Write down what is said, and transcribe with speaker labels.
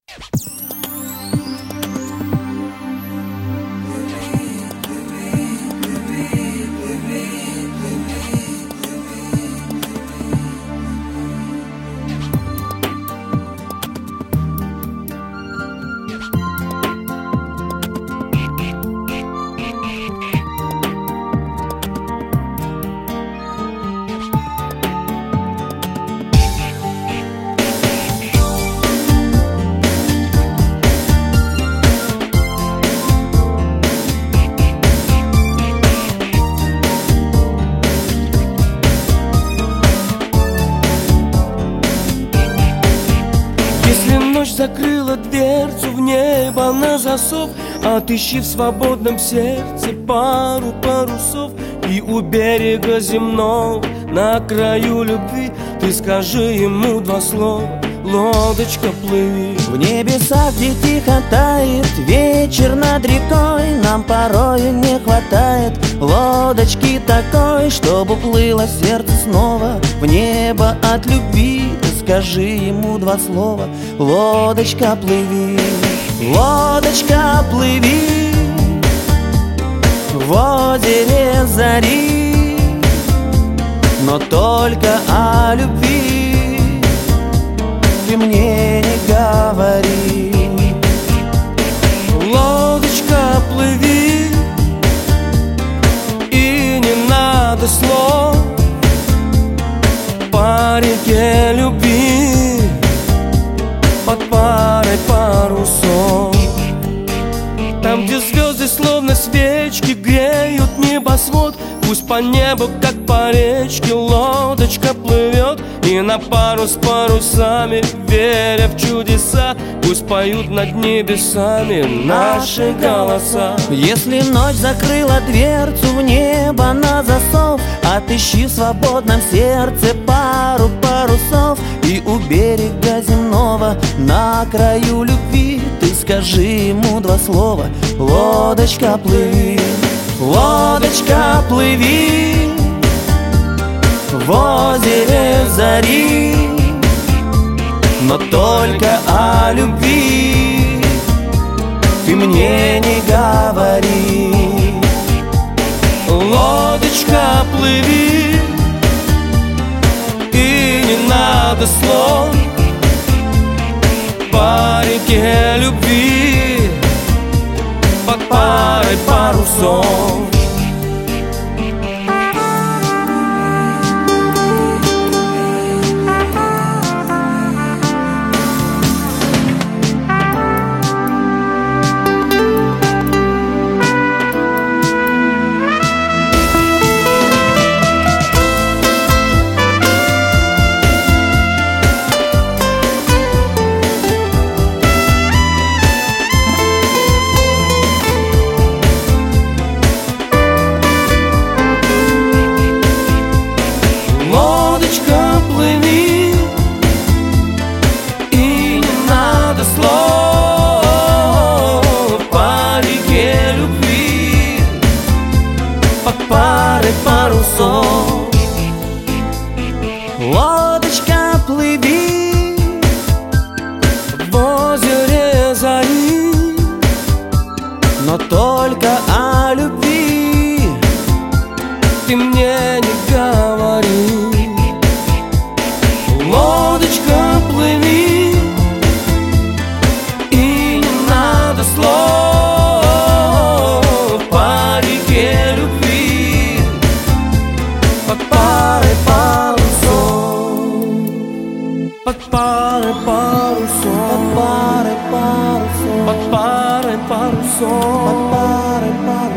Speaker 1: Закрыла дверцу в небо на засов, отыщи в свободном сердце пару парусов. И у берега земного, на краю любви, ты скажи ему два слова: лодочка, плыви.
Speaker 2: В небесах, где тихо тает вечер над рекой, нам порою не хватает лодочки такой, чтобы плыло сердце снова в небо от любви. Скажи ему два слова: лодочка, плыви. Лодочка, плыви в озере зари, но только о любви ты мне не говори.
Speaker 1: Лодочка, плыви, и не надо слов по реке любви под парой парусов. Там, где звезды словно свечки греют небосвод, пусть по небу, как по речке, лодочка плывет. И на пару с парусами, веря в чудеса, пусть поют над небесами наши голоса.
Speaker 2: Если ночь закрыла дверцу в небо на засов, отыщи в свободном сердце пару парусов. И у берега земного, на краю любви, ты скажи ему два слова: лодочка, плыви. Лодочка, плыви в озере зари, но только о любви ты мне не говори.
Speaker 1: Лодочка, плыви, и не надо слов по реке любви под парой парусов.
Speaker 2: Лодочка, плыви
Speaker 1: в озере зари,
Speaker 2: но только о любви
Speaker 1: ты мне не говори. Лодочка, плыви, и не надо слов по реке любви под парой парусов. Под парой парусов,
Speaker 2: под парой парусов,
Speaker 1: под парой парусов,
Speaker 2: под парой парусов.